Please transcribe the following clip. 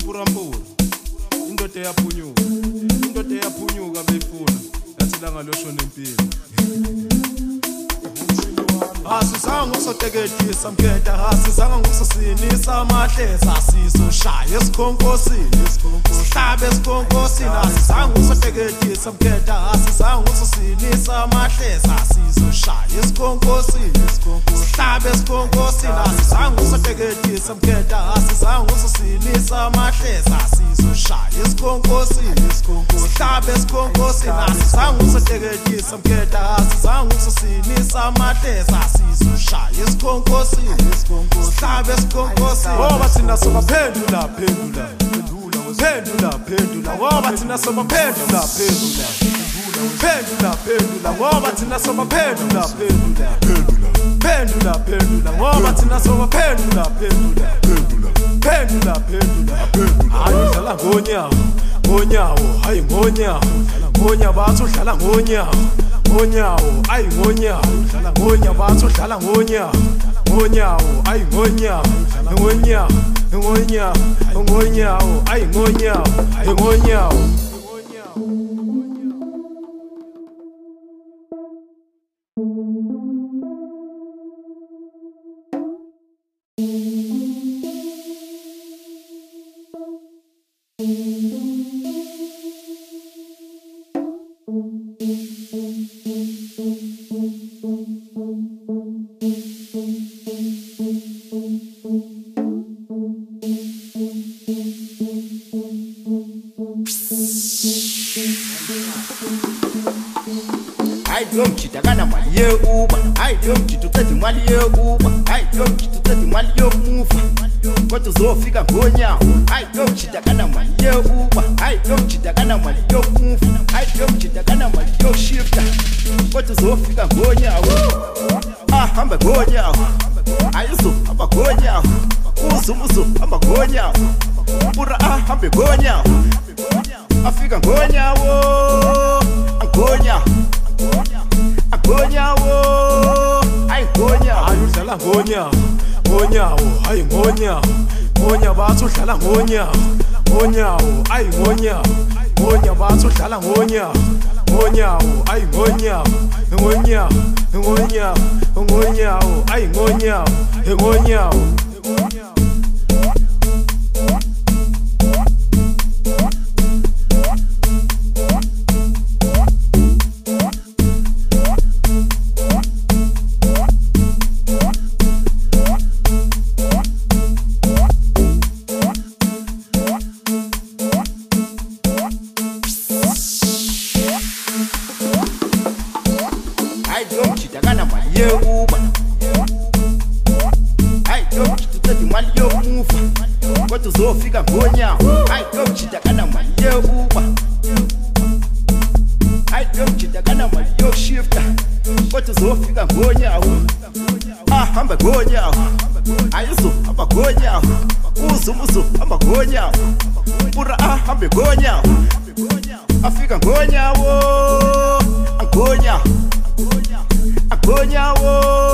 Mpurampura indoda eyaphunyuka indoda eyaphunyuka beyifuna yathi langa loshona empini asizange usoteketisa mkhetha asizange ngusosinisa amahleza sizoshaya esikhonkosini sihlabe esikhonkosini asizange usoteketisa mkhetha asizange ngusosinisa amahleza sizoshaya esikhonkosini sihlabe esikhonkosini asizange usoteketisa mkhetha asizange ngusosinisa amahleza sizoshaya esikhonkosini sihlabe esikhonkosini asizange usoteketisa mkhetha asizange ngusosinisa amahleza sizoshaya esikhonkosini sihlabe esikhonkosini ngoba thina sobaphendula phendula phendula phendula ngoba thina sobaphendula phendula phendula phendula ngoba thina sobaphendula phendula phendula phendula ngoba thina sobaphendula phendula phendula phendula hayi udlala ngonyawo ngonyawo hayi ngonyawo ngonya bathi udlala ngonyawo ngonyawo ayi ngonyawo udlala ngonya bathi udlala ngonyawo ngonyawo ayi ngonyawo ngonyawo ngonyawo ngonyawo ayi ngonyawo ngonyawo I don't cheat, I got a money, Uber. I don't cheat to take the money, Uber. I don't cheat to take the money, move. Got to so figure go now. I don't cheat, I got a money, Uber. I don't cheat, I got a money, move. I don't cheat, I got a money, shifter. Got to so figure go now. I'm a go now. I used to, I'm a go now. Usu, I'm a go now. Pura, I'm a go now. I figure go now. I'm go now. Agonyawo, ay gonyawo, hayi udlala ngonyawo, ngonyawo, hayi ngonyawo, ngonya bathi udlala ngonyawo, ngonyawo, ayi ngonyawo, ngonya bathi udlala ngonyawo, ngonyawo, ayi ngonyawo, ngonyawo, ngonyawo, ngonyawo, ayi ngonyawo, ngonyawo. I don't cheat, I got a money, Uber. I don't cheat to take the money, move. Got to so figure go now. I don't cheat, I got a money, Uber. I don't cheat, I got a money, shifter. Got to so figure go now. I'm a go now. I used to, I'm a go now. Usu, I'm a go now. Pura, I'm a go now. I figure go now. I'm go now. Agonyawo.